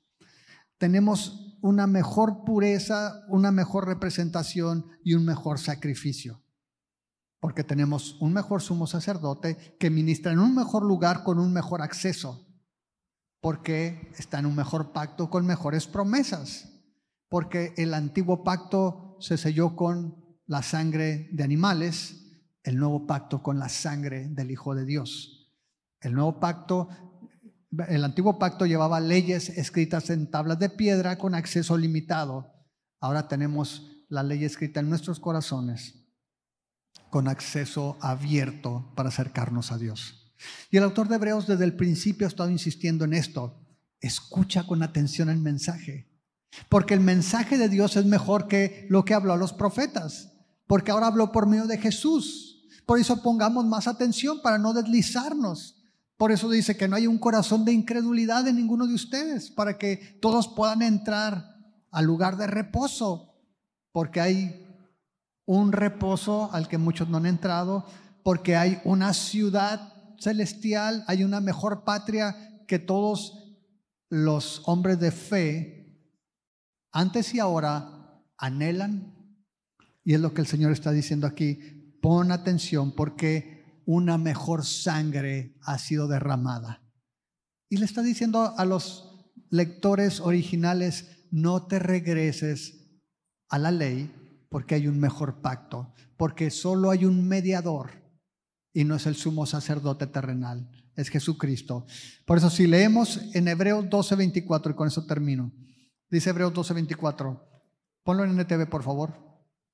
Tenemos una mejor pureza, una mejor representación y un mejor sacrificio. Porque tenemos un mejor sumo sacerdote que ministra en un mejor lugar con un mejor acceso. porque está en un mejor pacto con mejores promesas, porque el antiguo pacto se selló con la sangre de animales, el nuevo pacto con la sangre del Hijo de Dios. El nuevo pacto, el antiguo pacto llevaba leyes escritas en tablas de piedra con acceso limitado. Ahora tenemos la ley escrita en nuestros corazones con acceso abierto para acercarnos a Dios. Y el autor de Hebreos desde el principio ha estado insistiendo en esto. Escucha con atención el mensaje, porque el mensaje de Dios es mejor que lo que habló a los profetas, porque ahora habló por medio de Jesús. Por eso pongamos más atención para no deslizarnos. Por eso dice que no hay un corazón de incredulidad en ninguno de ustedes, para que todos puedan entrar al lugar de reposo, porque hay un reposo al que muchos no han entrado, porque hay una ciudad celestial, hay una mejor patria que todos los hombres de fe, antes y ahora, anhelan. Y es lo que el Señor está diciendo aquí. Pon atención, porque una mejor sangre ha sido derramada. Y le está diciendo a los lectores originales: no te regreses a la ley, porque hay un mejor pacto, porque solo hay un mediador, y no es el sumo sacerdote terrenal, es Jesucristo. Por eso, si leemos en Hebreos doce veinticuatro, y con eso termino, dice Hebreos doce veinticuatro, ponlo en N T V por favor.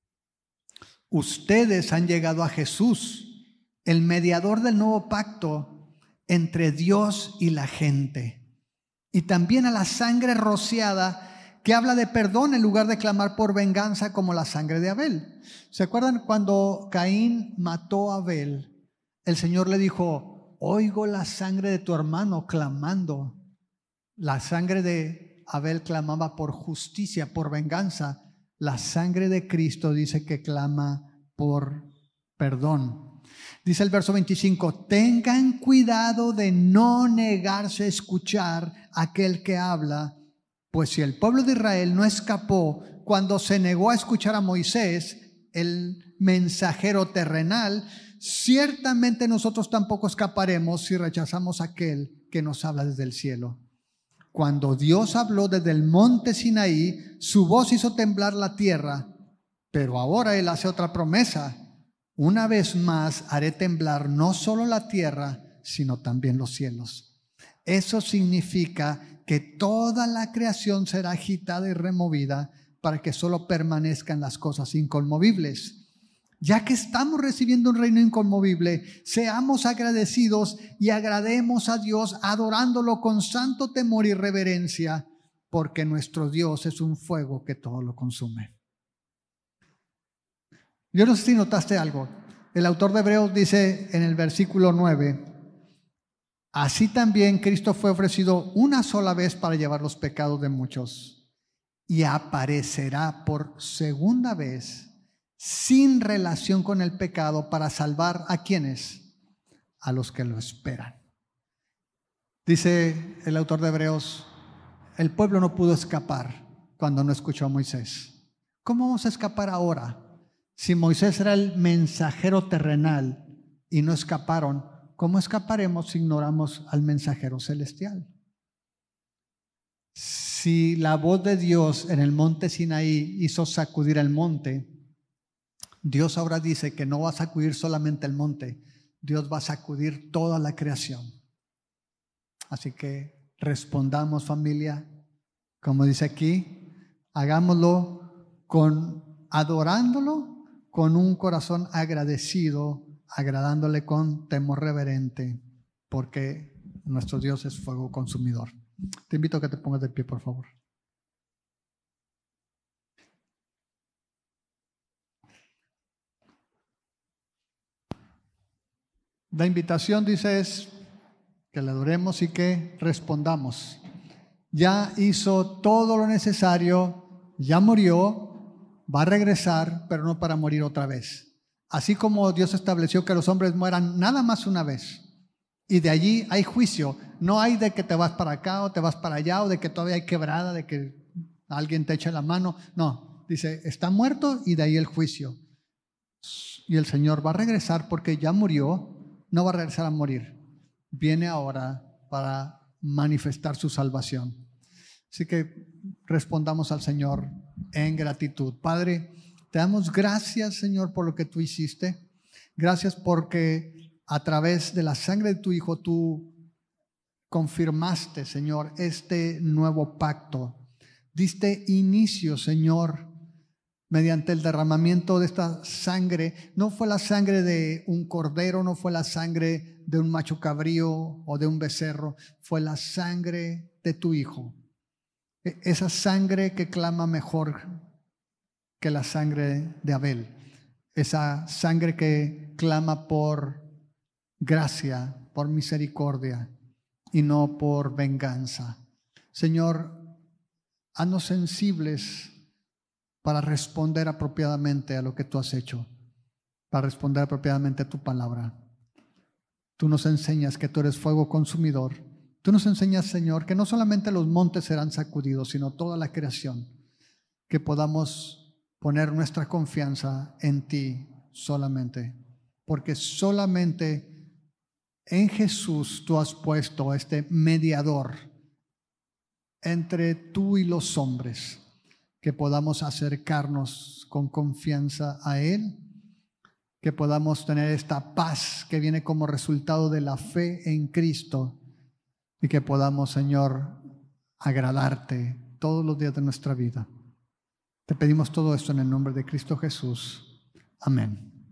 Ustedes han llegado a Jesús, el mediador del nuevo pacto entre Dios y la gente, y también a la sangre rociada que habla de perdón en lugar de clamar por venganza como la sangre de Abel. ¿Se acuerdan cuando Caín mató a Abel? El Señor le dijo: oigo la sangre de tu hermano clamando. La sangre de Abel clamaba por justicia, por venganza. La sangre de Cristo dice que clama por perdón. Dice el verso veinticinco: tengan cuidado de no negarse a escuchar a aquel que habla, pues si el pueblo de Israel no escapó cuando se negó a escuchar a Moisés, el mensajero terrenal, ciertamente nosotros tampoco escaparemos si rechazamos a aquel que nos habla desde el cielo. Cuando Dios habló desde el monte Sinaí, su voz hizo temblar la tierra, pero ahora Él hace otra promesa: una vez más haré temblar no solo la tierra, sino también los cielos. Eso significa que toda la creación será agitada y removida para que solo permanezcan las cosas inconmovibles. Ya que estamos recibiendo un reino inconmovible, seamos agradecidos y agrademos a Dios adorándolo con santo temor y reverencia, porque nuestro Dios es un fuego que todo lo consume. Yo no sé si notaste algo. El autor de Hebreos dice en el versículo nueve: así también Cristo fue ofrecido una sola vez para llevar los pecados de muchos, y aparecerá por segunda vez sin relación con el pecado para salvar a quienes, a los que lo esperan. Dice el autor de Hebreos: el pueblo no pudo escapar cuando no escuchó a Moisés. ¿Cómo vamos a escapar ahora? Si Moisés era el mensajero terrenal y no escaparon, ¿cómo escaparemos si ignoramos al mensajero celestial? Si la voz de Dios en el monte Sinaí hizo sacudir el monte, Dios ahora dice que no va a sacudir solamente el monte, Dios va a sacudir toda la creación. Así que respondamos, familia, como dice aquí, hagámoslo con adorándolo, con un corazón agradecido, agradándole con temor reverente, porque nuestro Dios es fuego consumidor. Te invito a que te pongas de pie, por favor. La invitación, dice, es que le adoremos y que respondamos. Ya hizo todo lo necesario, ya murió, va a regresar, pero no para morir otra vez. Así como Dios estableció que los hombres mueran nada más una vez, y de allí hay juicio. No hay de que te vas para acá o te vas para allá, o de que todavía hay quebrada, de que alguien te eche la mano. No, dice, está muerto y de ahí el juicio. Y el Señor va a regresar porque ya murió, no va a regresar a morir. Viene ahora para manifestar su salvación. Así que respondamos al Señor en gratitud. Padre, te damos gracias, Señor, por lo que tú hiciste. Gracias porque a través de la sangre de tu Hijo tú confirmaste, Señor, este nuevo pacto. Diste inicio, Señor, mediante el derramamiento de esta sangre. No fue la sangre de un cordero, no fue la sangre de un macho cabrío o de un becerro, fue la sangre de tu Hijo. Esa sangre que clama mejor que la sangre de Abel. Esa sangre que clama por gracia, por misericordia y no por venganza. Señor, haznos sensibles para responder apropiadamente a lo que tú has hecho, para responder apropiadamente a tu palabra. Tú nos enseñas que tú eres fuego consumidor. Tú nos enseñas, Señor, que no solamente los montes serán sacudidos, sino toda la creación, que podamos poner nuestra confianza en ti solamente, porque solamente en Jesús tú has puesto este mediador entre tú y los hombres, que podamos acercarnos con confianza a Él, que podamos tener esta paz que viene como resultado de la fe en Cristo y que podamos, Señor, agradarte todos los días de nuestra vida. Te pedimos todo esto en el nombre de Cristo Jesús. Amén.